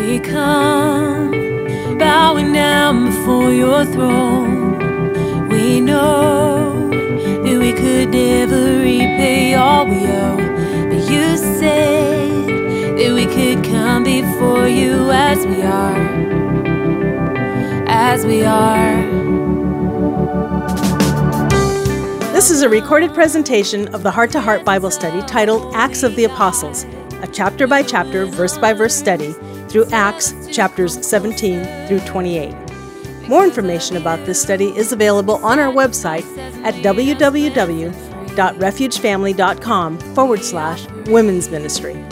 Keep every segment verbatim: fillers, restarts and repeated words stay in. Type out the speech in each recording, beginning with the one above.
we come, bowing down before your throne. We know that we could never repay all we owe, but you said that we could come before you as we are, as we are. This is a recorded presentation of the Heart to Heart Bible Study titled Acts of the Apostles, a chapter-by-chapter, verse-by-verse study through Acts chapters seventeen through twenty-eight. More information about this study is available on our website at www.refugefamily.com forward slash women's ministry.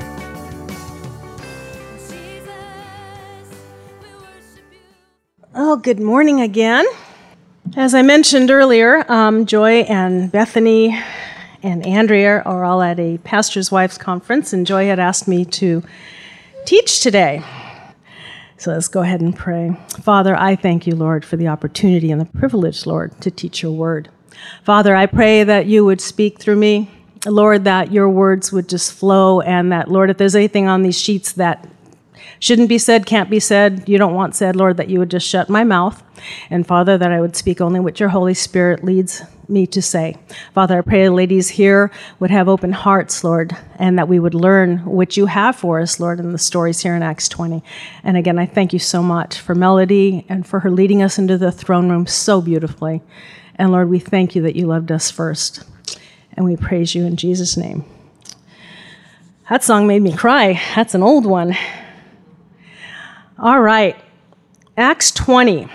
Oh, good morning again. As I mentioned earlier, um, Joy and Bethany and Andrea are all at a pastor's wife's conference, and Joy had asked me to teach today. So let's go ahead and pray. Father, I thank you, Lord, for the opportunity and the privilege, Lord, to teach your word. Father, I pray that you would speak through me, Lord, that your words would just flow, and that, Lord, if there's anything on these sheets that shouldn't be said, can't be said, you don't want said, Lord, that you would just shut my mouth. And Father, that I would speak only what your Holy Spirit leads me to say. Father, I pray the ladies here would have open hearts, Lord, and that we would learn what you have for us, Lord, in the stories here in Acts twenty. And again, I thank you so much for Melody and for her leading us into the throne room so beautifully. And Lord, we thank you that you loved us first. And we praise you in Jesus' name. That song made me cry. That's an old one. All right, Acts twenty.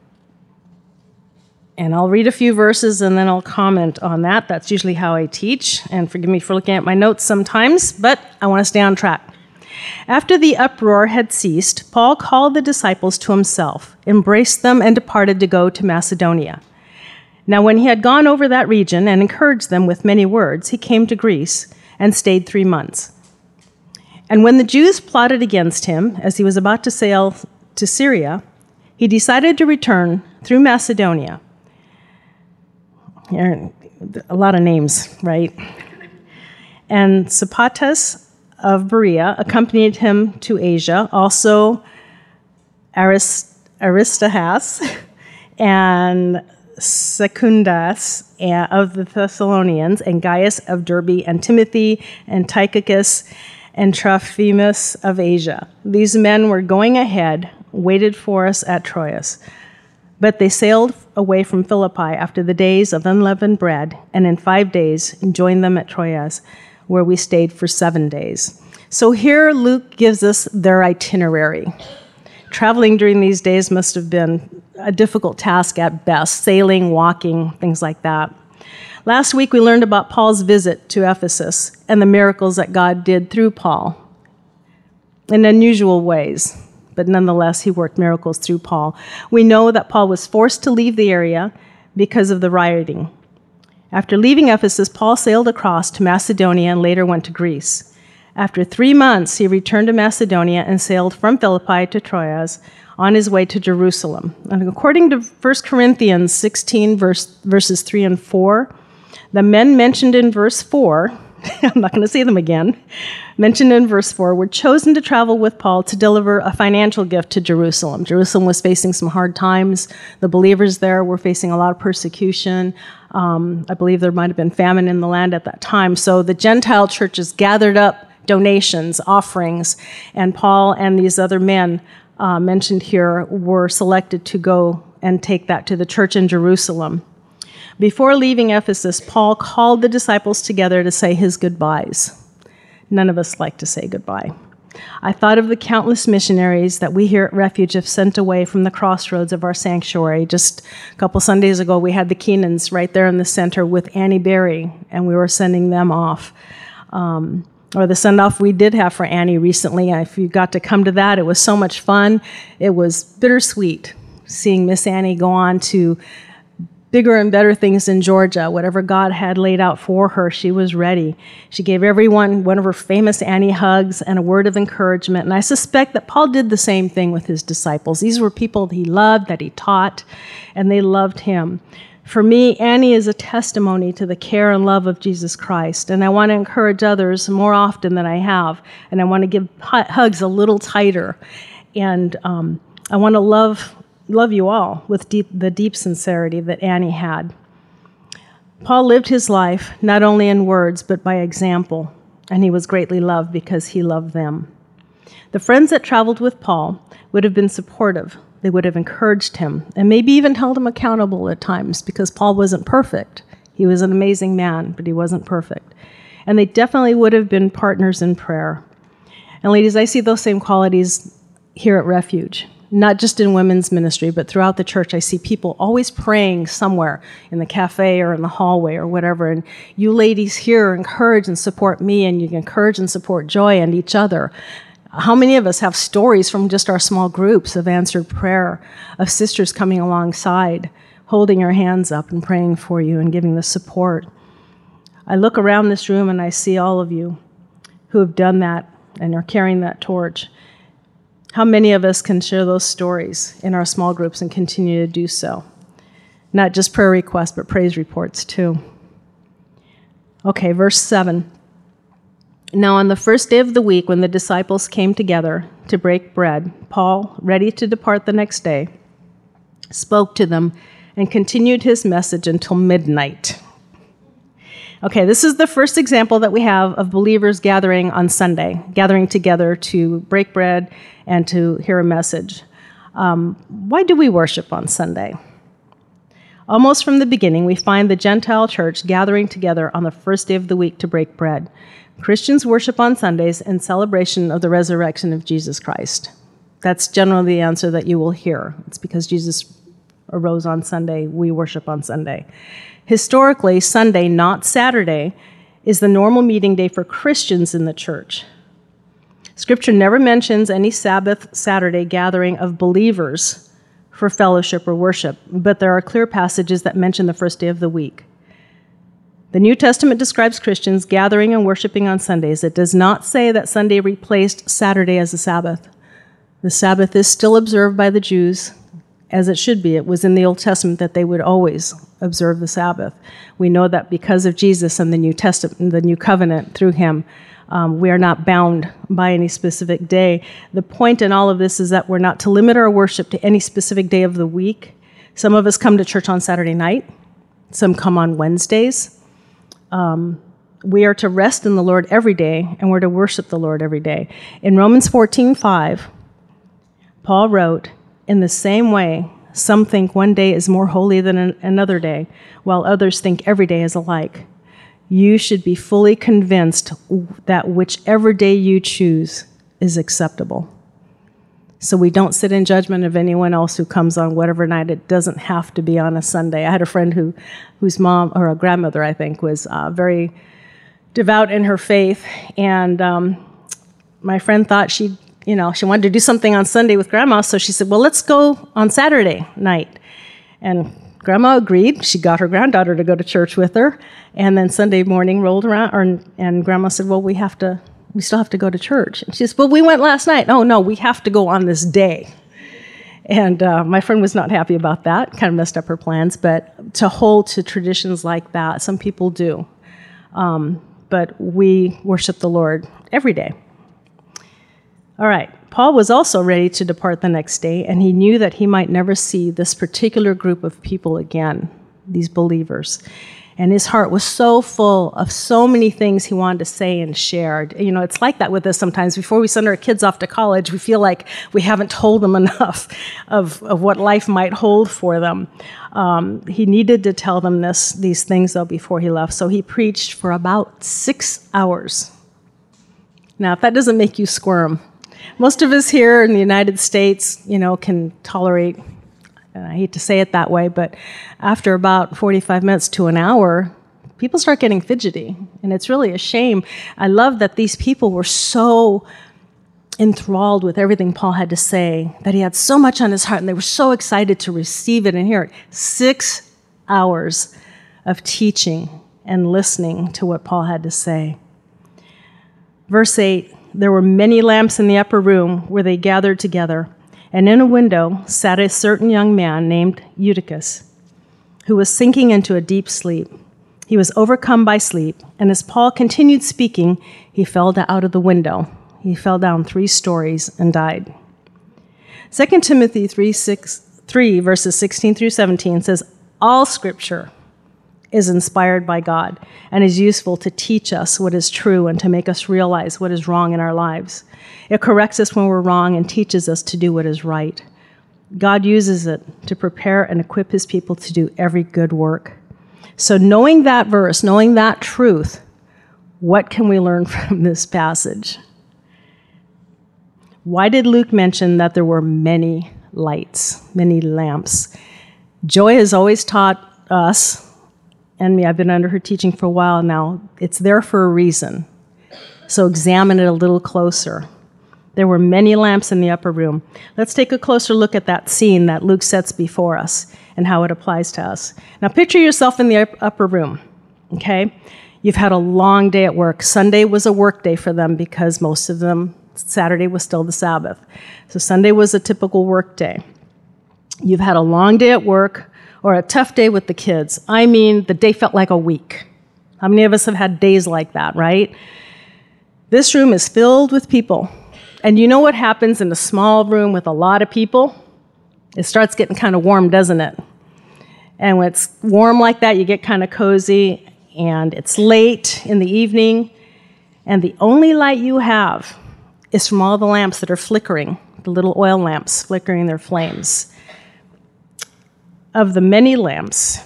And I'll read a few verses and then I'll comment on that. That's usually how I teach. And forgive me for looking at my notes sometimes, but I want to stay on track. After the uproar had ceased, Paul called the disciples to himself, embraced them, and departed to go to Macedonia. Now when he had gone over that region and encouraged them with many words, he came to Greece and stayed three months. And when the Jews plotted against him, as he was about to sail to Syria, he decided to return through Macedonia. Here, a lot of names, right? And Sopater of Berea accompanied him to Asia, also Arist- Aristarchus and Secundus of the Thessalonians, and Gaius of Derbe, and Timothy, and Tychicus, and Trophimus of Asia. These men were going ahead, waited for us at Troas. But they sailed away from Philippi after the days of unleavened bread, and in five days joined them at Troas, where we stayed for seven days. So here Luke gives us their itinerary. Traveling during these days must have been a difficult task at best, sailing, walking, things like that. Last week, we learned about Paul's visit to Ephesus and the miracles that God did through Paul in unusual ways, but nonetheless, he worked miracles through Paul. We know that Paul was forced to leave the area because of the rioting. After leaving Ephesus, Paul sailed across to Macedonia and later went to Greece. After three months, he returned to Macedonia and sailed from Philippi to Troas on his way to Jerusalem. And according to First Corinthians sixteen, verse, verses three and four, the men mentioned in verse four, I'm not going to say them again, mentioned in verse four, were chosen to travel with Paul to deliver a financial gift to Jerusalem. Jerusalem was facing some hard times. The believers there were facing a lot of persecution. Um, I believe there might have been famine in the land at that time. So the Gentile churches gathered up donations, offerings, and Paul and these other men uh, mentioned here were selected to go and take that to the church in Jerusalem. Before leaving Ephesus, Paul called the disciples together to say his goodbyes. None of us like to say goodbye. I thought of the countless missionaries that we here at Refuge have sent away from the crossroads of our sanctuary. Just a couple Sundays ago, we had the Keenans right there in the center with Annie Berry, and we were sending them off. Um, or the send-off we did have for Annie recently. If you got to come to that, it was so much fun. It was bittersweet seeing Miss Annie go on to bigger and better things in Georgia. Whatever God had laid out for her, she was ready. She gave everyone one of her famous Annie hugs and a word of encouragement. And I suspect that Paul did the same thing with his disciples. These were people that he loved, that he taught, and they loved him. For me, Annie is a testimony to the care and love of Jesus Christ, and I want to encourage others more often than I have, and I want to give hugs a little tighter, and um, I want to love love you all with deep, the deep sincerity that Annie had. Paul lived his life not only in words, but by example, and he was greatly loved because he loved them. The friends that traveled with Paul would have been supportive. They would have encouraged him and maybe even held him accountable at times because Paul wasn't perfect. He was an amazing man, but he wasn't perfect. And they definitely would have been partners in prayer. And ladies, I see those same qualities here at Refuge, not just in women's ministry, but throughout the church. I see people always praying somewhere in the cafe or in the hallway or whatever. And you ladies here encourage and support me, and you encourage and support Joy and each other. How many of us have stories from just our small groups of answered prayer, of sisters coming alongside, holding your hands up and praying for you and giving the support? I look around this room and I see all of you who have done that and are carrying that torch. How many of us can share those stories in our small groups and continue to do so? Not just prayer requests, but praise reports too. Okay, verse seven. Now on the first day of the week, when the disciples came together to break bread, Paul, ready to depart the next day, spoke to them and continued his message until midnight. Okay, this is the first example that we have of believers gathering on Sunday, gathering together to break bread and to hear a message. Um, why do we worship on Sunday? Almost from the beginning, we find the Gentile church gathering together on the first day of the week to break bread. Christians worship on Sundays in celebration of the resurrection of Jesus Christ. That's generally the answer that you will hear. It's because Jesus arose on Sunday, we worship on Sunday. Historically, Sunday, not Saturday, is the normal meeting day for Christians in the church. Scripture never mentions any Sabbath Saturday gathering of believers for fellowship or worship, but there are clear passages that mention the first day of the week. The New Testament describes Christians gathering and worshiping on Sundays. It does not say that Sunday replaced Saturday as a Sabbath. The Sabbath is still observed by the Jews, as it should be. It was in the Old Testament that they would always observe the Sabbath. We know that because of Jesus and the New Testament, the New Covenant through him, um, we are not bound by any specific day. The point in all of this is that we're not to limit our worship to any specific day of the week. Some of us come to church on Saturday night. Some come on Wednesdays. Um, we are to rest in the Lord every day, and we're to worship the Lord every day. In Romans fourteen five, Paul wrote, "In the same way, some think one day is more holy than an- another day, while others think every day is alike. You should be fully convinced that whichever day you choose is acceptable." So we don't sit in judgment of anyone else who comes on whatever night. It doesn't have to be on a Sunday. I had a friend who, whose mom, or a grandmother, I think, was uh, very devout in her faith, and um, my friend thought she, you know, she wanted to do something on Sunday with Grandma, so she said, "Well, let's go on Saturday night." And Grandma agreed. She got her granddaughter to go to church with her, and then Sunday morning rolled around, or, and Grandma said, "Well, we have to." We still have to go to church. And she says, "Well, we went last night." "Oh, no, we have to go on this day." And uh, my friend was not happy about that, kind of messed up her plans. But to hold to traditions like that, some people do. Um, but we worship the Lord every day. All right. Paul was also ready to depart the next day, and he knew that he might never see this particular group of people again, these believers. And his heart was so full of so many things he wanted to say and share. You know, it's like that with us sometimes. Before we send our kids off to college, we feel like we haven't told them enough of, of what life might hold for them. Um, he needed to tell them this, these things, though, before he left. So he preached for about six hours. Now, if that doesn't make you squirm, most of us here in the United States, you know, can tolerate, and I hate to say it that way, but after about forty-five minutes to an hour, people start getting fidgety, and it's really a shame. I love that these people were so enthralled with everything Paul had to say, that he had so much on his heart, and they were so excited to receive it and hear it. Six hours of teaching and listening to what Paul had to say. Verse eight, there were many lamps in the upper room where they gathered together, and in a window sat a certain young man named Eutychus. who was sinking into a deep sleep. He was overcome by sleep, and as Paul continued speaking, he fell out of the window. He fell down three stories and died. Second Timothy three, six, three, verses sixteen through seventeen says, all Scripture is inspired by God and is useful to teach us what is true and to make us realize what is wrong in our lives. It corrects us when we're wrong and teaches us to do what is right. God uses it to prepare and equip his people to do every good work. So knowing that verse, knowing that truth, what can we learn from this passage? Why did Luke mention that there were many lights, many lamps? Joy has always taught us, and me, I've been under her teaching for a while now, it's there for a reason. So examine it a little closer. There were many lamps in the upper room. Let's take a closer look at that scene that Luke sets before us and how it applies to us. Now picture yourself in the upper room, okay? You've had a long day at work. Sunday was a work day for them because most of them, Saturday was still the Sabbath. So Sunday was a typical work day. You've had a long day at work or a tough day with the kids. I mean, the day felt like a week. How many of us have had days like that, right? This room is filled with people. And you know what happens in a small room with a lot of people? It starts getting kind of warm, doesn't it? And when it's warm like that, you get kind of cozy, and it's late in the evening, and the only light you have is from all the lamps that are flickering, the little oil lamps flickering their flames. Of the many lamps,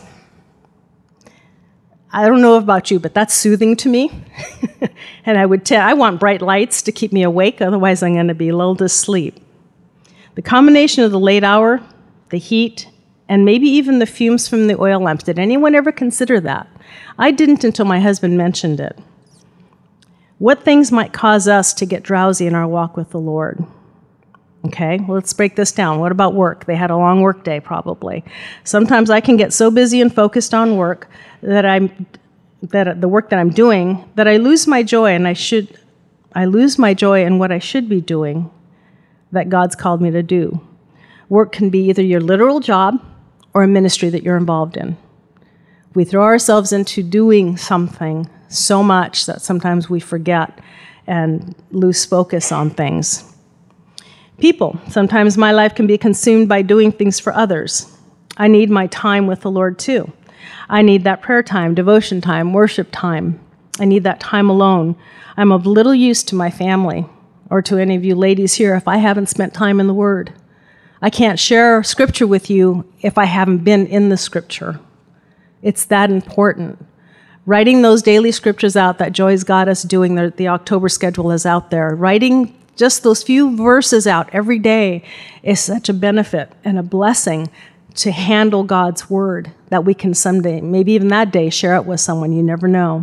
I don't know about you, but that's soothing to me. And I would tell, I want bright lights to keep me awake, otherwise I'm going to be lulled to sleep. The combination of the late hour, the heat, and maybe even the fumes from the oil lamps, did anyone ever consider that? I didn't until my husband mentioned it. What things might cause us to get drowsy in our walk with the Lord? Okay, well, let's break this down. What about work? They had a long work day, probably. Sometimes I can get so busy and focused on work that I'm that the work that I'm doing that I lose my joy, and I should I lose my joy in what I should be doing that God's called me to do. Work can be either your literal job or a ministry that you're involved in. We throw ourselves into doing something so much that sometimes we forget and lose focus on things. People. Sometimes my life can be consumed by doing things for others. I need my time with the Lord too. I need that prayer time, devotion time, worship time. I need that time alone. I'm of little use to my family or to any of you ladies here if I haven't spent time in the Word. I can't share Scripture with you if I haven't been in the Scripture. It's that important. Writing those daily scriptures out that Joy's got us doing, the, the October schedule is out there. Writing just those few verses out every day is such a benefit and a blessing to handle God's Word that we can someday, maybe even that day, share it with someone. You never know.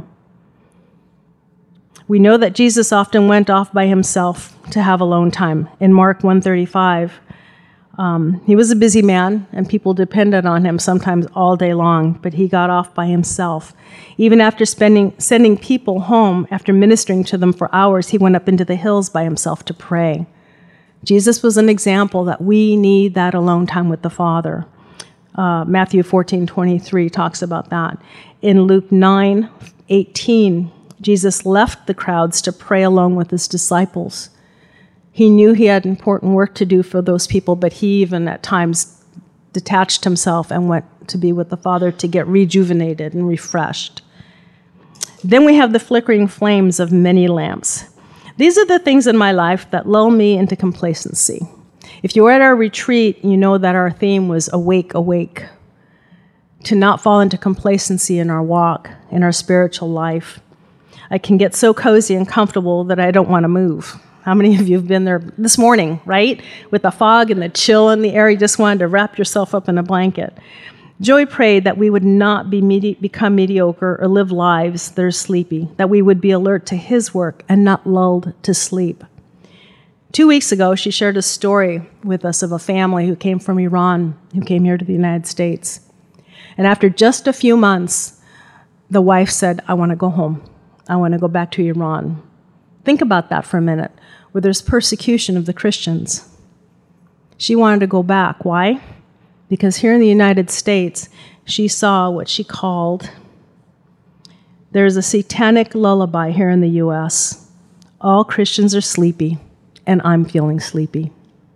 We know that Jesus often went off by himself to have alone time. In Mark one thirty-five, um, he was a busy man, and people depended on him sometimes all day long, but he got off by himself. Even after spending, sending people home, after ministering to them for hours, he went up into the hills by himself to pray. Jesus was an example that we need that alone time with the Father. Uh, Matthew fourteen twenty-three talks about that. In Luke nine eighteen, Jesus left the crowds to pray alone with his disciples. He knew he had important work to do for those people, but he even at times detached himself and went to be with the Father to get rejuvenated and refreshed. Then we have the flickering flames of many lamps. These are the things in my life that lull me into complacency. If you were at our retreat, you know that our theme was awake, awake, to not fall into complacency in our walk, in our spiritual life. I can get so cozy and comfortable that I don't want to move. How many of you have been there this morning, right? With the fog and the chill in the air, you just wanted to wrap yourself up in a blanket. Joy prayed that we would not be medi- become mediocre or live lives that are sleepy, that we would be alert to his work and not lulled to sleep. Two weeks ago, she shared a story with us of a family who came from Iran, who came here to the United States. And after just a few months, the wife said, I want to go home. I want to go back to Iran. Think about that for a minute, where there's persecution of the Christians. She wanted to go back. Why? Because here in the United States, she saw what she called, there's a satanic lullaby here in the U S. All Christians are sleepy, and I'm feeling sleepy.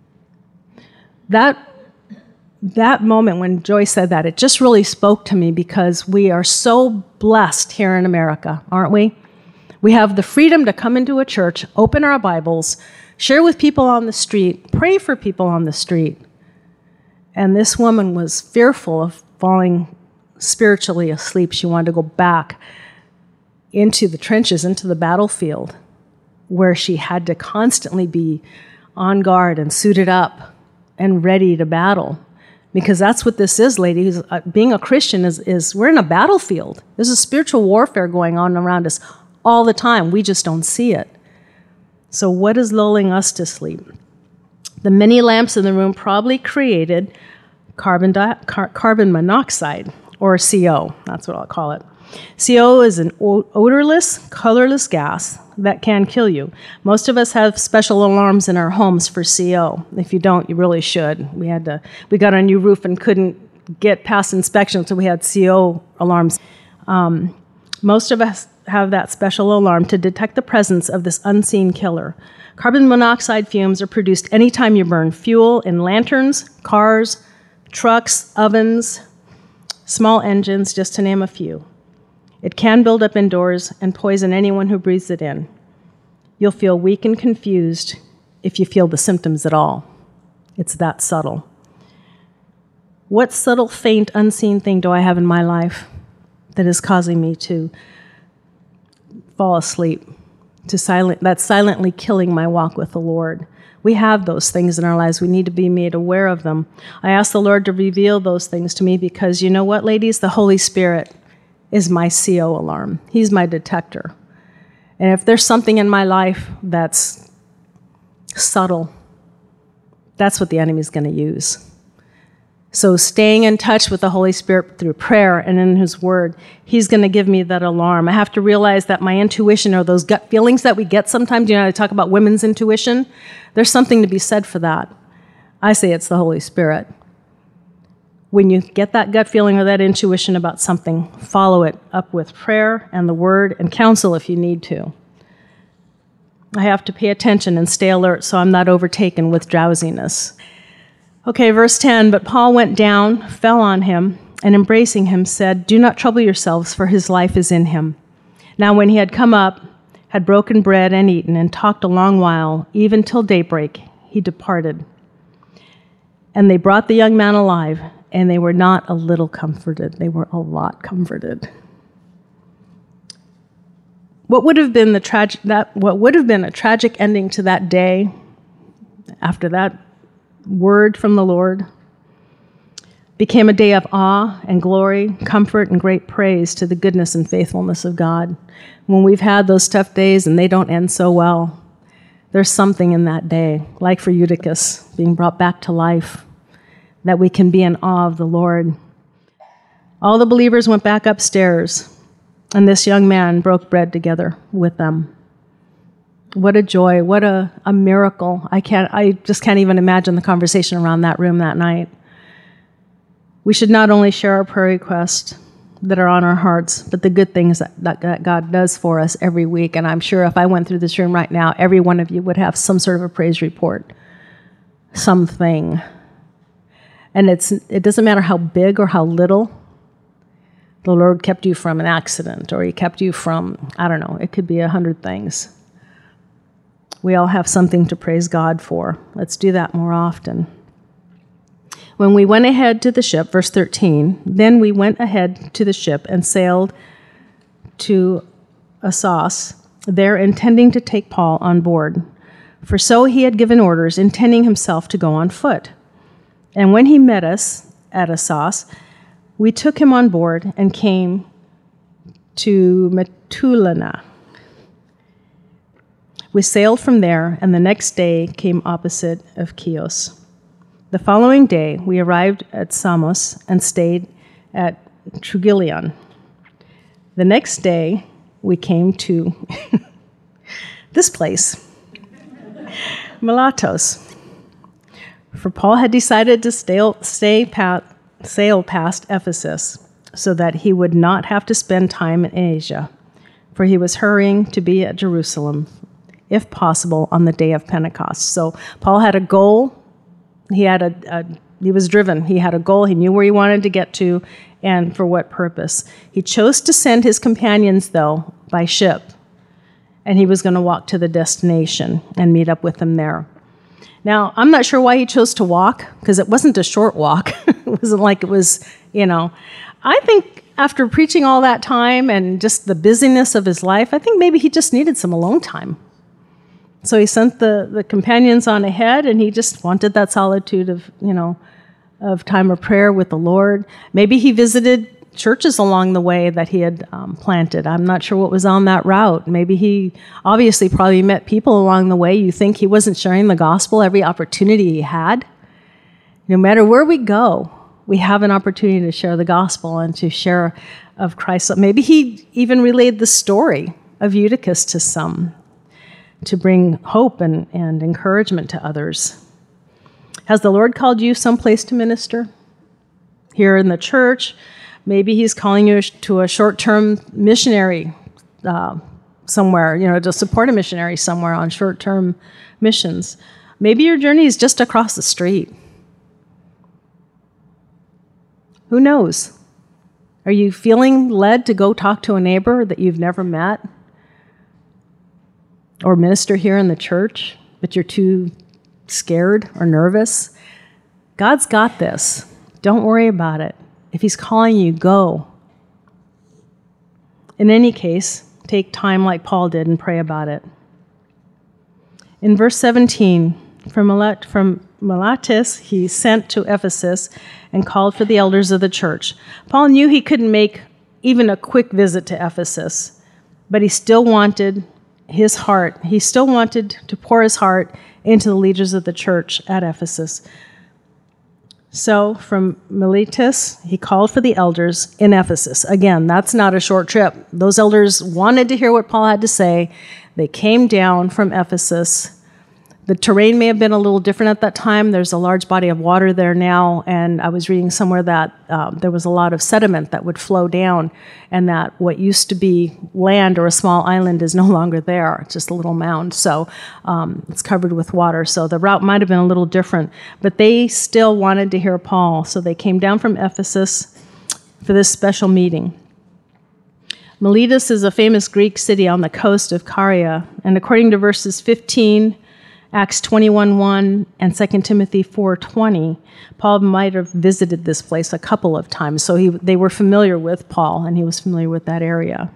That, that moment when Joy said that, it just really spoke to me because we are so blessed here in America, aren't we? We have the freedom to come into a church, open our Bibles, share with people on the street, pray for people on the street. And this woman was fearful of falling spiritually asleep. She wanted to go back into the trenches, into the battlefield, where she had to constantly be on guard and suited up and ready to battle. Because that's what this is, ladies. Uh, being a Christian is, is, we're in a battlefield. There's a spiritual warfare going on around us all the time. We just don't see it. So what is lulling us to sleep? The many lamps in the room probably created carbon, di- car- carbon monoxide, or C O. That's what I'll call it. C O is an o- odorless, colorless gas that can kill you. Most of us have special alarms in our homes for C O. If you don't, you really should. We had to. We got a new roof and couldn't get past inspection until we had C O alarms. Um, most of us have that special alarm to detect the presence of this unseen killer. Carbon monoxide fumes are produced anytime you burn fuel in lanterns, cars, trucks, ovens, small engines, just to name a few. It can build up indoors and poison anyone who breathes it in. You'll feel weak and confused if you feel the symptoms at all. It's that subtle. What subtle, faint, unseen thing do I have in my life that is causing me to fall asleep, to silent, that's silently killing my walk with the Lord? We have those things in our lives. We need to be made aware of them. I ask the Lord to reveal those things to me because you know what, ladies? The Holy Spirit is my C O alarm. He's my detector. And if there's something in my life that's subtle, that's what the enemy's going to use. So staying in touch with the Holy Spirit through prayer and in His Word, He's going to give me that alarm. I have to realize that my intuition, or those gut feelings that we get sometimes, you know, I talk about women's intuition, there's something to be said for that. I say it's the Holy Spirit. When you get that gut feeling or that intuition about something, follow it up with prayer and the Word and counsel if you need to. I have to pay attention and stay alert so I'm not overtaken with drowsiness. Okay, verse ten, but Paul went down, fell on him, and embracing him said, "Do not trouble yourselves, for his life is in him." Now when he had come up, had broken bread and eaten, and talked a long while, even till daybreak, he departed. And they brought the young man alive, and they were not a little comforted. They were a lot comforted. What would have been the tragic that what would have been a tragic ending to that day after that word from the Lord became a day of awe and glory, comfort and great praise to the goodness and faithfulness of God. When we've had those tough days and they don't end so well, there's something in that day, like for Eutychus being brought back to life, that we can be in awe of the Lord. All the believers went back upstairs, and this young man broke bread together with them. What a joy, what a, a miracle. I can't, I just can't even imagine the conversation around that room that night. We should not only share our prayer requests that are on our hearts, but the good things that, that, that God does for us every week. And I'm sure if I went through this room right now, every one of you would have some sort of a praise report, something. And it's it doesn't matter how big or how little. The Lord kept you from an accident, or He kept you from, I don't know, it could be a hundred things. We all have something to praise God for. Let's do that more often. When we went ahead to the ship, verse thirteen, then we went ahead to the ship and sailed to Assos, there intending to take Paul on board. For so he had given orders, intending himself to go on foot. And when he met us at Assos, we took him on board and came to Mytilene. We sailed from there, and the next day came opposite of Chios. The following day, we arrived at Samos and stayed at Trogyllion. The next day, we came to this place, Miletus. For Paul had decided to stay, stay pat, sail past Ephesus so that he would not have to spend time in Asia, for he was hurrying to be at Jerusalem, if possible, on the day of Pentecost. So Paul had a goal. He had a, a he was driven. He had a goal. He knew where he wanted to get to and for what purpose. He chose to send his companions, though, by ship, and he was going to walk to the destination and meet up with them there. Now, I'm not sure why he chose to walk, because it wasn't a short walk. It wasn't like it was, you know. I think after preaching all that time and just the busyness of his life, I think maybe he just needed some alone time. So he sent the, the companions on ahead, and he just wanted that solitude of, you know, of time of prayer with the Lord. Maybe he visited churches along the way that he had um, planted. I'm not sure what was on that route. Maybe he obviously probably met people along the way. You think he wasn't sharing the gospel every opportunity he had? No matter where we go, we have an opportunity to share the gospel and to share of Christ. Maybe he even relayed the story of Eutychus to some to bring hope and, and encouragement to others. Has the Lord called you someplace to minister? Here in the church? Maybe he's calling you to a short-term missionary uh, somewhere, you know, to support a missionary somewhere on short-term missions. Maybe your journey is just across the street. Who knows? Are you feeling led to go talk to a neighbor that you've never met? Or minister here in the church, but you're too scared or nervous? God's got this. Don't worry about it. If he's calling you, go. In any case, take time like Paul did and pray about it. In verse seventeen, from Milet, from Miletus, he sent to Ephesus and called for the elders of the church. Paul knew he couldn't make even a quick visit to Ephesus, but he still wanted his heart. He still wanted to pour his heart into the leaders of the church at Ephesus. So from Miletus, he called for the elders in Ephesus. Again, that's not a short trip. Those elders wanted to hear what Paul had to say. They came down from Ephesus. The terrain may have been a little different at that time. There's a large body of water there now, and I was reading somewhere that um, there was a lot of sediment that would flow down, and that what used to be land or a small island is no longer there. It's just a little mound, so um, it's covered with water. So the route might have been a little different, but they still wanted to hear Paul, so they came down from Ephesus for this special meeting. Miletus is a famous Greek city on the coast of Caria, and according to verses fifteen, Acts twenty-one one, and Second Timothy four twenty, Paul might have visited this place a couple of times, so he, they were familiar with Paul, and he was familiar with that area.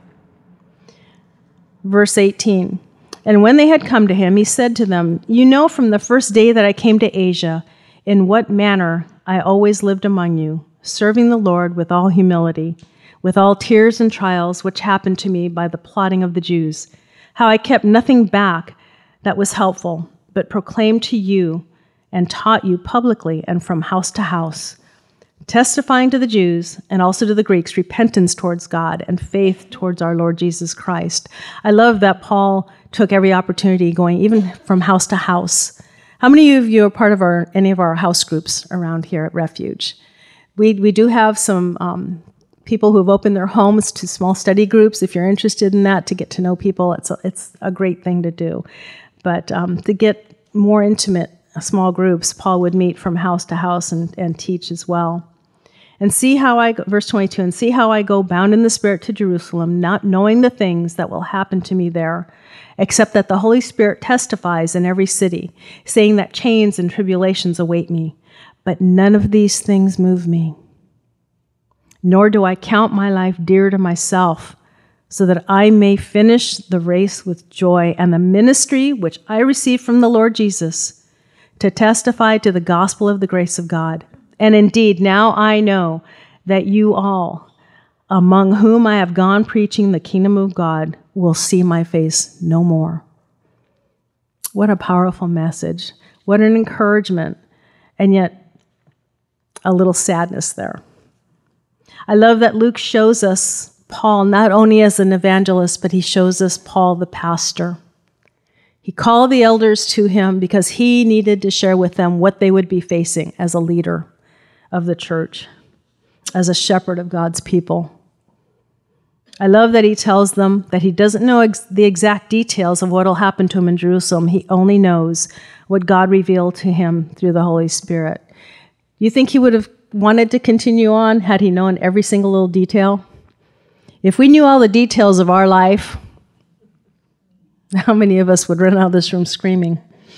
Verse eighteen, and when they had come to him, he said to them, "You know from the first day that I came to Asia, in what manner I always lived among you, serving the Lord with all humility, with all tears and trials which happened to me by the plotting of the Jews, how I kept nothing back that was helpful, but proclaimed to you and taught you publicly and from house to house, testifying to the Jews and also to the Greeks repentance towards God and faith towards our Lord Jesus Christ." I love that Paul took every opportunity going even from house to house. How many of you are part of our any of our house groups around here at Refuge? We we do have some um, people who have opened their homes to small study groups. If you're interested in that, to get to know people, it's a, it's a great thing to do. But um, to get more intimate small groups, Paul would meet from house to house and, and teach as well. And see how I, go, verse twenty-two, and see how I go bound in the Spirit to Jerusalem, not knowing the things that will happen to me there, except that the Holy Spirit testifies in every city, saying that chains and tribulations await me. But none of these things move me. Nor do I count my life dear to myself, so that I may finish the race with joy and the ministry which I received from the Lord Jesus, to testify to the gospel of the grace of God. And indeed, now I know that you all, among whom I have gone preaching the kingdom of God, will see my face no more. What a powerful message. What an encouragement, and yet a little sadness there. I love that Luke shows us Paul not only as an evangelist, but he shows us Paul the pastor. He called the elders to him because he needed to share with them what they would be facing as a leader of the church. as a shepherd of God's people. I love that he tells them that he doesn't know ex- the exact details of what will happen to him in Jerusalem. He only knows what God revealed to him through the Holy Spirit. You think he would have wanted to continue on had he known every single little detail? If we knew all the details of our life, how many of us would run out of this room screaming?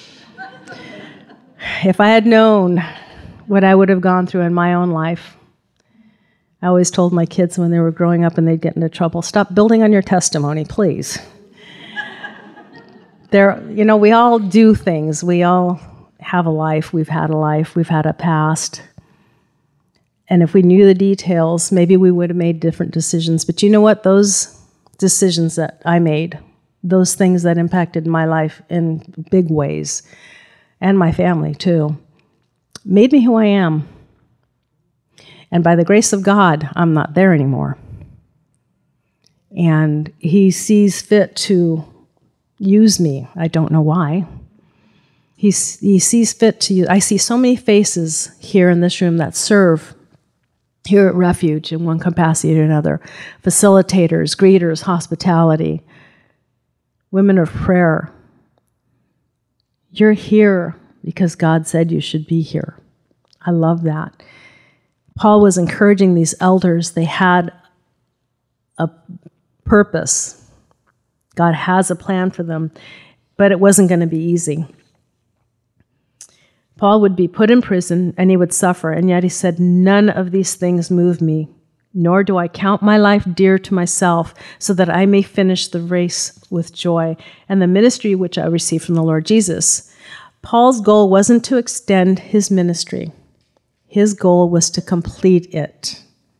If I had known what I would have gone through in my own life, I always told my kids when they were growing up and they'd get into trouble, stop building on your testimony, please. There, you know, we all do things. We all have a life. We've had a life. We've had a past. And if we knew the details, maybe we would have made different decisions. But you know what? Those decisions that I made, those things that impacted my life in big ways, and my family too, made me who I am. And by the grace of God, I'm not there anymore. And he sees fit to use me. I don't know why. He, he sees fit to use. I see so many faces here in this room that serve here at Refuge in one capacity or another. Facilitators, greeters, hospitality, women of prayer. You're here because God said you should be here. I love that. Paul was encouraging these elders. They had a purpose. God has a plan for them, but it wasn't going to be easy. Paul would be put in prison and he would suffer, and yet he said, none of these things move me, nor do I count my life dear to myself, so that I may finish the race with joy and the ministry which I received from the Lord Jesus. Paul's goal wasn't to extend his ministry. His goal was to complete it.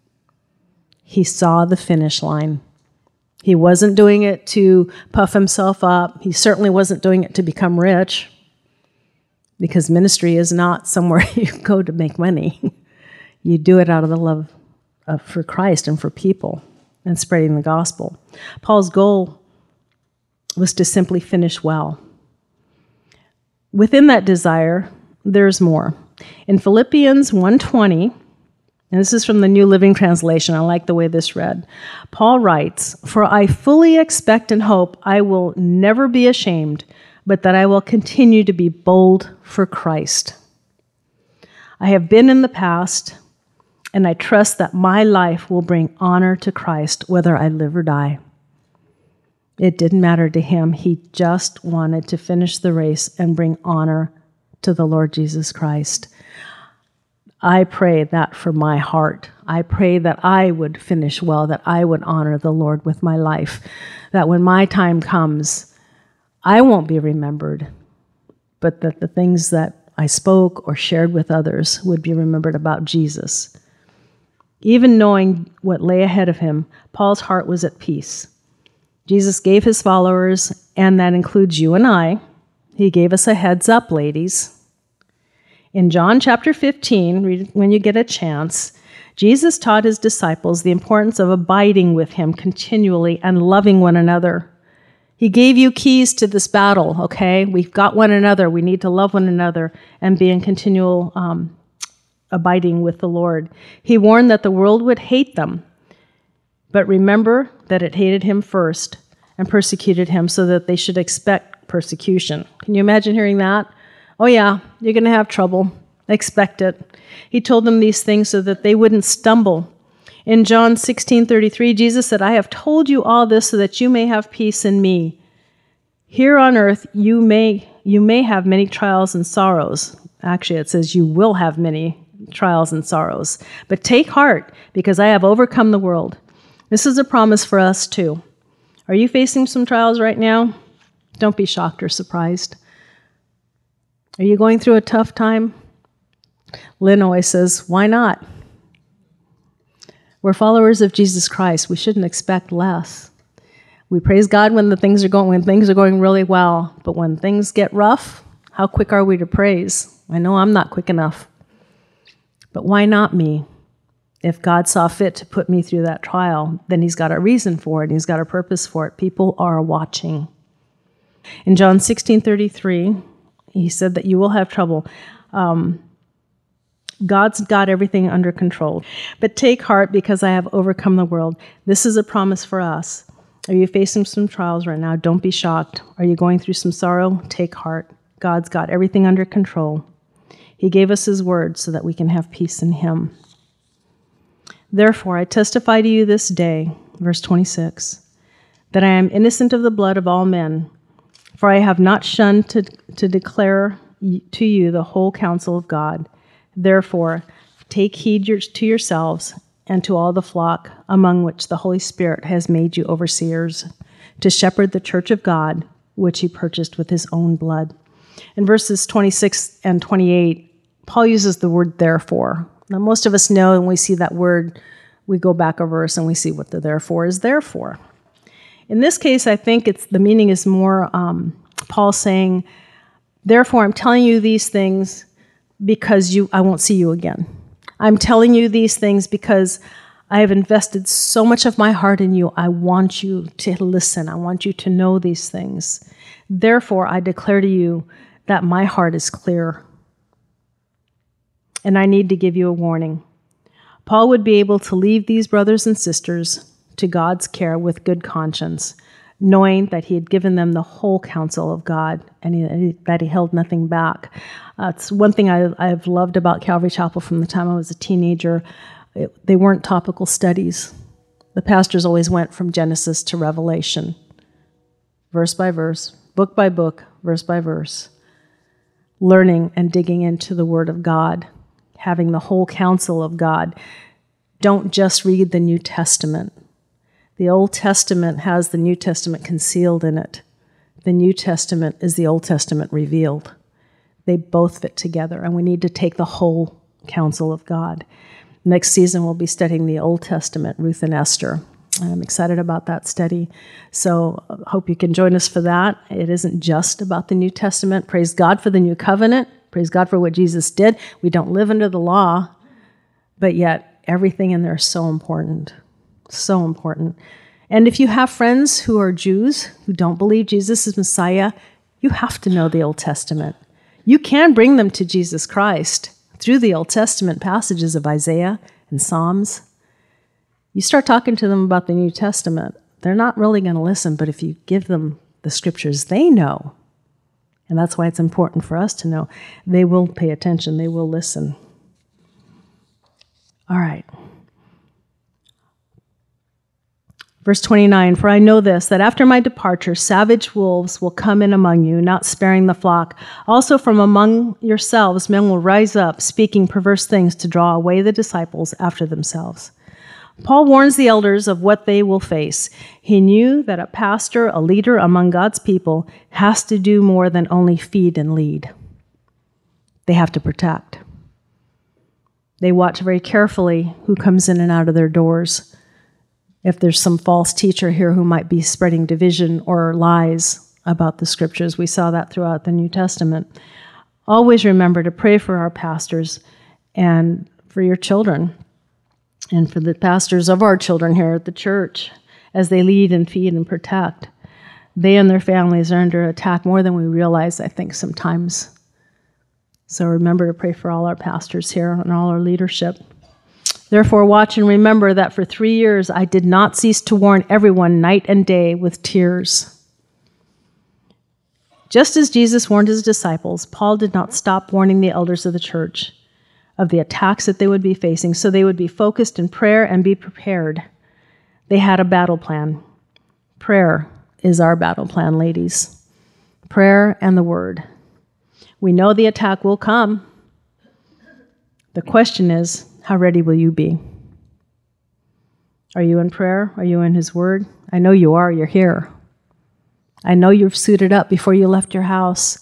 He saw the finish line. He wasn't doing it to puff himself up. He certainly wasn't doing it to become rich, because ministry is not somewhere you go to make money. You do it out of the love of, for Christ and for people and spreading the gospel. Paul's goal was to simply finish well. Within that desire, there's more. In Philippians one twenty, and this is from the New Living Translation, I like the way this read, Paul writes, "For I fully expect and hope I will never be ashamed, but that I will continue to be bold for Christ. I have been in the past, and I trust that my life will bring honor to Christ, whether I live or die." It didn't matter to him. He just wanted to finish the race and bring honor to the Lord Jesus Christ. I pray that for my heart. I pray that I would finish well, that I would honor the Lord with my life, that when my time comes, I won't be remembered, but that the things that I spoke or shared with others would be remembered about Jesus. Even knowing what lay ahead of him, Paul's heart was at peace. Jesus gave his followers, and that includes you and I, he gave us a heads up, ladies. In John chapter fifteen, read when you get a chance, Jesus taught his disciples the importance of abiding with him continually and loving one another. He gave you keys to this battle, okay? We've got one another. We need to love one another and be in continual um, abiding with the Lord. He warned that the world would hate them, but remember that it hated him first and persecuted him, so that they should expect persecution. Can you imagine hearing that? Oh yeah, you're going to have trouble. Expect it. He told them these things so that they wouldn't stumble. In John sixteen thirty-three, Jesus said, "I have told you all this so that you may have peace in me. Here on earth, you may you may have many trials and sorrows." Actually, it says you will have many trials and sorrows. "But take heart, because I have overcome the world." This is a promise for us too. Are you facing some trials right now? Don't be shocked or surprised. Are you going through a tough time? Lynn always says, why not? We're followers of Jesus Christ. We shouldn't expect less. We praise God when the things are going when things are going really well, but when things get rough, how quick are we to praise? I know I'm not quick enough. But why not me? If God saw fit to put me through that trial, then he's got a reason for it, and he's got a purpose for it. People are watching. In John sixteen thirty-three, he said that you will have trouble. Um, God's got everything under control. But take heart because I have overcome the world. This is a promise for us. Are you facing some trials right now? Don't be shocked. Are you going through some sorrow? Take heart. God's got everything under control. He gave us his word so that we can have peace in him. Therefore, I testify to you this day, verse twenty-six, that I am innocent of the blood of all men, for I have not shunned to, to declare to you the whole counsel of God. Therefore, take heed your, to yourselves and to all the flock among which the Holy Spirit has made you overseers, to shepherd the church of God, which he purchased with his own blood. In verses twenty-six and twenty-eight, Paul uses the word therefore. Now, most of us know when we see that word, we go back a verse and we see what the therefore is there for. In this case, I think it's the meaning is more um, Paul saying, therefore, I'm telling you these things because you, I won't see you again. I'm telling you these things because I have invested so much of my heart in you. I want you to listen. I want you to know these things. Therefore, I declare to you that my heart is clear. And I need to give you a warning. Paul would be able to leave these brothers and sisters to God's care with good conscience, knowing that he had given them the whole counsel of God and he, that he held nothing back. Uh, it's one thing I, I've loved about Calvary Chapel from the time I was a teenager. It, they weren't topical studies. The pastors always went from Genesis to Revelation, verse by verse, book by book, verse by verse, learning and digging into the Word of God, having the whole counsel of God. Don't just read the New Testament. The Old Testament has the New Testament concealed in it. The New Testament is the Old Testament revealed. They both fit together, and we need to take the whole counsel of God. Next season, we'll be studying the Old Testament, Ruth and Esther. I'm excited about that study, so I hope you can join us for that. It isn't just about the New Testament. Praise God for the New Covenant. Praise God for what Jesus did. We don't live under the law, but yet everything in there is so important, so important. And if you have friends who are Jews, who don't believe Jesus is Messiah, you have to know the Old Testament. You can bring them to Jesus Christ through the Old Testament passages of Isaiah and Psalms. You start talking to them about the New Testament, they're not really going to listen, but if you give them the scriptures they know, and that's why it's important for us to know, they will pay attention, they will listen. All right. Verse twenty-nine, for I know this, that after my departure, savage wolves will come in among you, not sparing the flock. Also from among yourselves, men will rise up, speaking perverse things to draw away the disciples after themselves. Paul warns the elders of what they will face. He knew that a pastor, a leader among God's people, has to do more than only feed and lead. They have to protect. They watch very carefully who comes in and out of their doors. If there's some false teacher here who might be spreading division or lies about the scriptures, we saw that throughout the New Testament. Always remember to pray for our pastors and for your children and for the pastors of our children here at the church as they lead and feed and protect. They and their families are under attack more than we realize, I think, sometimes. So remember to pray for all our pastors here and all our leadership. Therefore, watch and remember that for three years I did not cease to warn everyone night and day with tears. Just as Jesus warned his disciples, Paul did not stop warning the elders of the church of the attacks that they would be facing, so they would be focused in prayer and be prepared. They had a battle plan. Prayer is our battle plan, ladies. Prayer and the Word. We know the attack will come. The question is, how ready will you be? Are you in prayer? Are you in his word? I know you are. You're here. I know you've suited up before you left your house.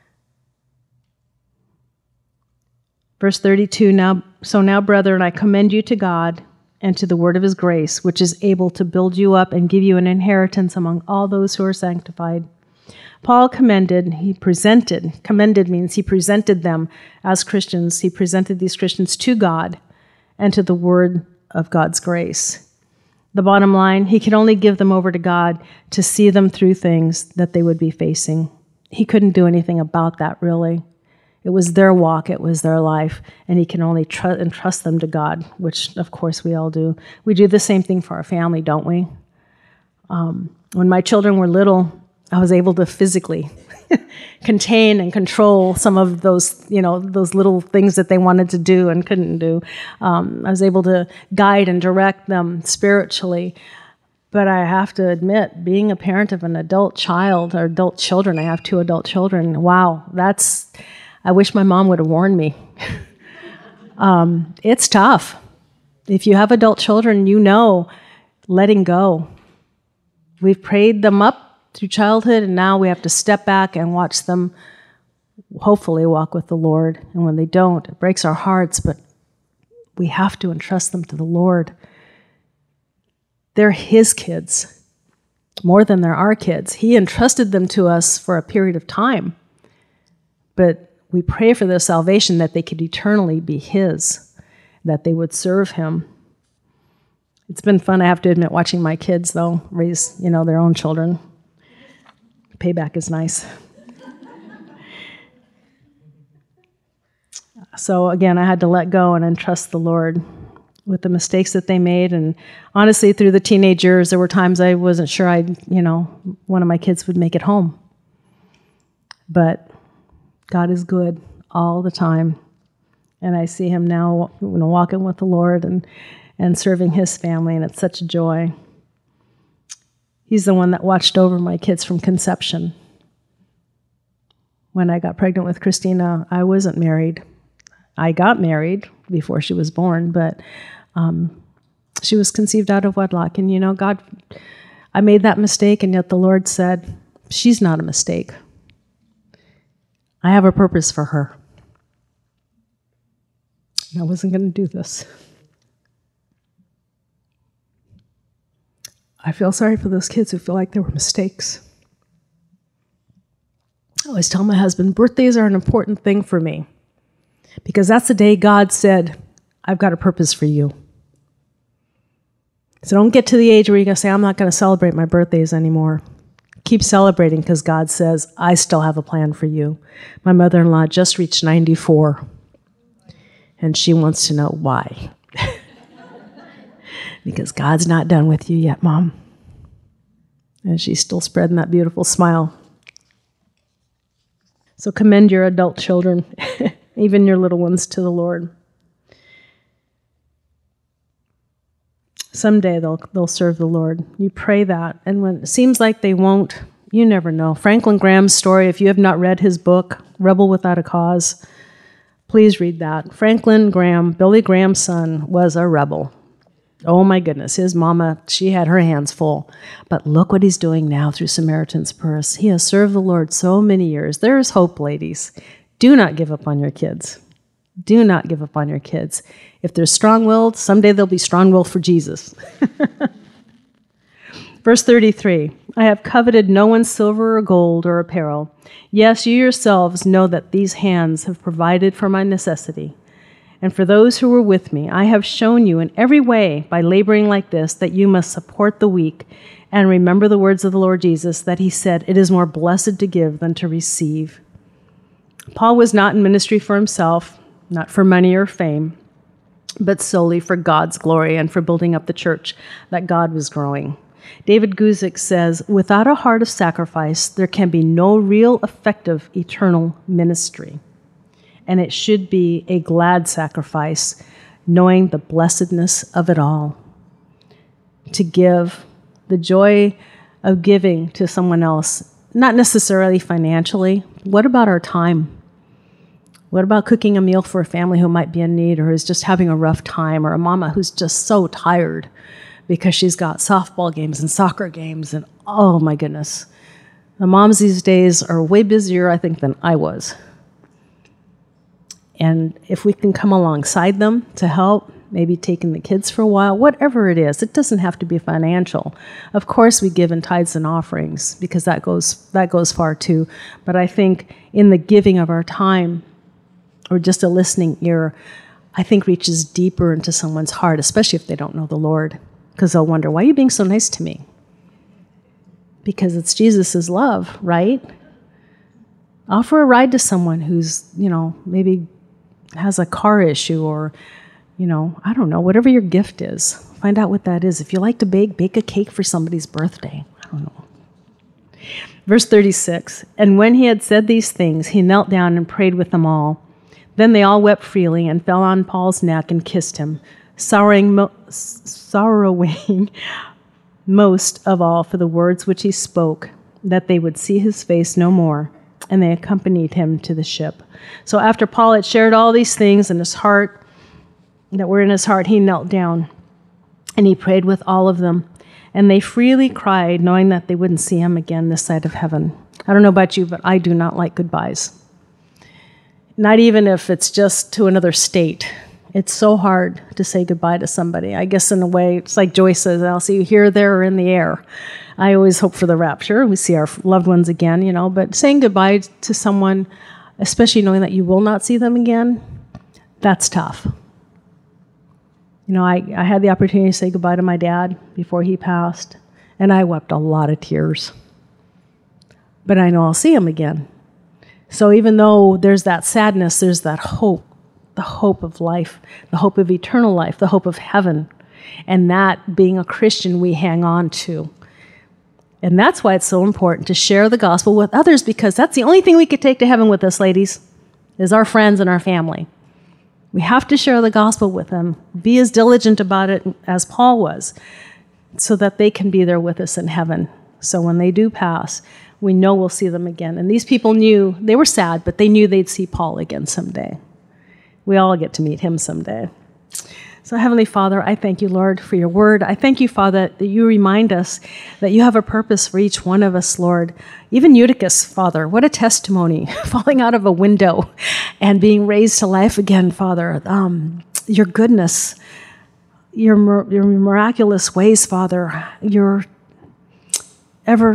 Verse thirty-two, now, so now, brethren, I commend you to God and to the word of his grace, which is able to build you up and give you an inheritance among all those who are sanctified. Paul commended, he presented, commended means he presented them as Christians. He presented these Christians to God and to the word of God's grace. The bottom line, he could only give them over to God to see them through things that they would be facing. He couldn't do anything about that, really. It was their walk, it was their life, and he can only tr- entrust them to God, which, of course, we all do. We do the same thing for our family, don't we? Um, when my children were little, I was able to physically contain and control some of those, you know, those little things that they wanted to do and couldn't do. Um, I was able to guide and direct them spiritually. But I have to admit, being a parent of an adult child or adult children, I have two adult children, wow, that's... I wish my mom would have warned me. um, it's tough. If you have adult children, you know letting go. We've prayed them up through childhood, and now we have to step back and watch them hopefully walk with the Lord. And when they don't, it breaks our hearts, but we have to entrust them to the Lord. They're His kids, more than they're our kids. He entrusted them to us for a period of time, but we pray for their salvation, that they could eternally be His, that they would serve Him. It's been fun, I have to admit, watching my kids, though, raise, you know, their own children. Payback is nice. So again, I had to let go and entrust the Lord with the mistakes that they made. And honestly, through the teenage years, there were times I wasn't sure I'd, you know, one of my kids would make it home. But God is good all the time, and I see Him now, you know, walking with the Lord and, and serving His family, and it's such a joy. He's the one that watched over my kids from conception. When I got pregnant with Christina, I wasn't married. I got married before she was born, but um, she was conceived out of wedlock. And, you know, God, I made that mistake, and yet the Lord said, she's not a mistake. I have a purpose for her. And I wasn't going to do this. I feel sorry for those kids who feel like they were mistakes. I always tell my husband, birthdays are an important thing for me, because that's the day God said, I've got a purpose for you. So don't get to the age where you're going to say, I'm not going to celebrate my birthdays anymore. Keep celebrating, because God says, I still have a plan for you. My mother-in-law just reached ninety-four, and she wants to know why. Because God's not done with you yet, Mom. And she's still spreading that beautiful smile. So commend your adult children, even your little ones, to the Lord. Someday they'll they'll serve the Lord. You pray that. And when it seems like they won't, you never know. Franklin Graham's story, if you have not read his book, Rebel Without a Cause, please read that. Franklin Graham, Billy Graham's son, was a rebel. Oh my goodness, his mama, she had her hands full. But look what he's doing now through Samaritan's Purse. He has served the Lord so many years. There is hope, ladies. Do not give up on your kids. Do not give up on your kids. If they're strong-willed, someday they'll be strong-willed for Jesus. Verse thirty-three, I have coveted no one's silver or gold or apparel. Yes, you yourselves know that these hands have provided for my necessity. And for those who were with me, I have shown you in every way by laboring like this that you must support the weak and remember the words of the Lord Jesus, that He said, it is more blessed to give than to receive. Paul was not in ministry for himself, not for money or fame, but solely for God's glory and for building up the church that God was growing. David Guzik says, without a heart of sacrifice, there can be no real effective eternal ministry. And it should be a glad sacrifice, knowing the blessedness of it all. To give, the joy of giving to someone else, not necessarily financially. What about our time? What about cooking a meal for a family who might be in need or is just having a rough time, or a mama who's just so tired because she's got softball games and soccer games and, oh my goodness. The moms these days are way busier, I think, than I was. And if we can come alongside them to help, maybe taking the kids for a while, whatever it is, it doesn't have to be financial. Of course, we give in tithes and offerings because that goes that goes far too. But I think in the giving of our time, or just a listening ear, I think reaches deeper into someone's heart, especially if they don't know the Lord, because they'll wonder, why are you being so nice to me? Because it's Jesus' love, right? Offer a ride to someone who's, you know, maybe has a car issue or, you know, I don't know, whatever your gift is. Find out what that is. If you like to bake, bake a cake for somebody's birthday. I don't know. Verse thirty-six, and when he had said these things, he knelt down and prayed with them all. Then they all wept freely and fell on Paul's neck and kissed him, sorrowing, mo- sorrowing most of all for the words which he spoke, that they would see his face no more. And they accompanied him to the ship. So after Paul had shared all these things in his heart, that were in his heart, he knelt down and he prayed with all of them. And they freely cried, knowing that they wouldn't see him again this side of heaven. I don't know about you, but I do not like goodbyes. Not even if it's just to another state. It's so hard to say goodbye to somebody. I guess in a way, it's like Joyce says, I'll see you here, there, or in the air. I always hope for the rapture. We see our loved ones again, you know, but saying goodbye to someone, especially knowing that you will not see them again, that's tough. You know, I, I had the opportunity to say goodbye to my dad before he passed, and I wept a lot of tears. But I know I'll see him again. So even though there's that sadness, there's that hope, the hope of life, the hope of eternal life, the hope of heaven. And that, being a Christian, we hang on to. And that's why it's so important to share the gospel with others, because that's the only thing we could take to heaven with us, ladies, is our friends and our family. We have to share the gospel with them, be as diligent about it as Paul was, so that they can be there with us in heaven. So when they do pass, we know we'll see them again. And these people knew, they were sad, but they knew they'd see Paul again someday. We all get to meet him someday. So Heavenly Father, I thank you, Lord, for your word. I thank you, Father, that you remind us that you have a purpose for each one of us, Lord. Even Eutychus, Father, what a testimony, falling out of a window and being raised to life again, Father. Um, your goodness, your, your miraculous ways, Father, your ever,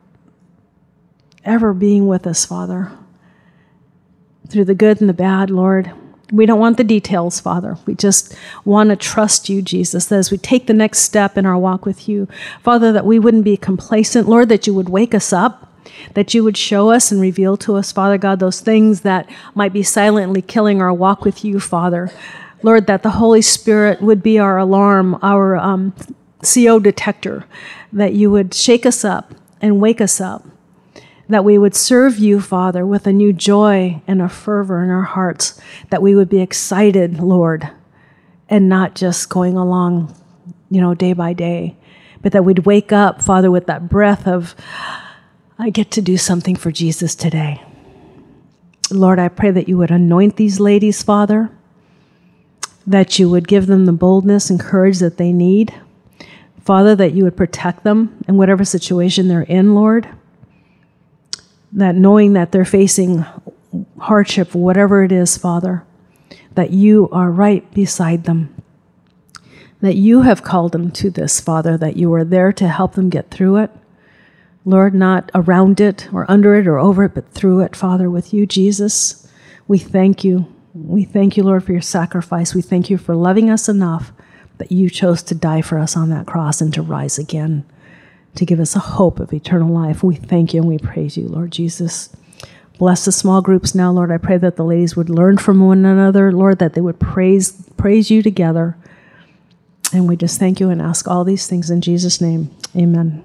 ever being with us, Father, through the good and the bad, Lord. We don't want the details, Father. We just want to trust you, Jesus, that as we take the next step in our walk with you, Father, that we wouldn't be complacent, Lord, that you would wake us up, that you would show us and reveal to us, Father God, those things that might be silently killing our walk with you, Father. Lord, that the Holy Spirit would be our alarm, our um, C O detector, that you would shake us up and wake us up, that we would serve you, Father, with a new joy and a fervor in our hearts, that we would be excited, Lord, and not just going along, you know, day by day, but that we'd wake up, Father, with that breath of, I get to do something for Jesus today. Lord, I pray that you would anoint these ladies, Father, that you would give them the boldness and courage that they need. Father, that you would protect them in whatever situation they're in, Lord. That knowing that they're facing hardship, whatever it is, Father, that you are right beside them, that you have called them to this, Father, that you are there to help them get through it. Lord, not around it or under it or over it, but through it, Father, with you, Jesus. We thank you. We thank you, Lord, for your sacrifice. We thank you for loving us enough that you chose to die for us on that cross and to rise again, to give us a hope of eternal life. We thank you and we praise you, Lord Jesus. Bless the small groups now, Lord. I pray that the ladies would learn from one another, Lord, that they would praise praise you together. And we just thank you and ask all these things in Jesus' name. Amen.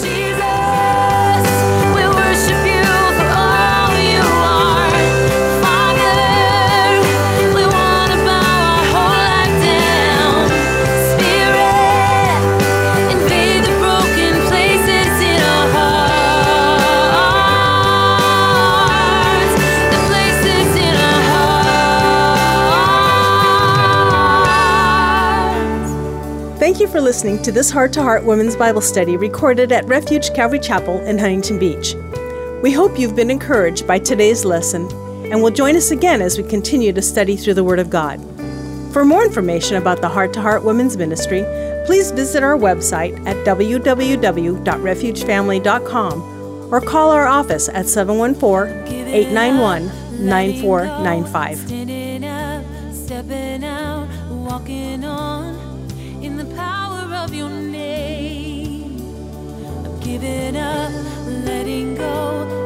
Thank you for listening to this Heart to Heart Women's Bible Study recorded at Refuge Calvary Chapel in Huntington Beach. We hope you've been encouraged by today's lesson and will join us again as we continue to study through the Word of God. For more information about the Heart to Heart Women's Ministry, please visit our website at w w w dot refuge family dot com or call our office at seven one four, eight nine one, nine four nine five. Standing up, stepping out, walking on in the power of your name. I'm giving up, letting go.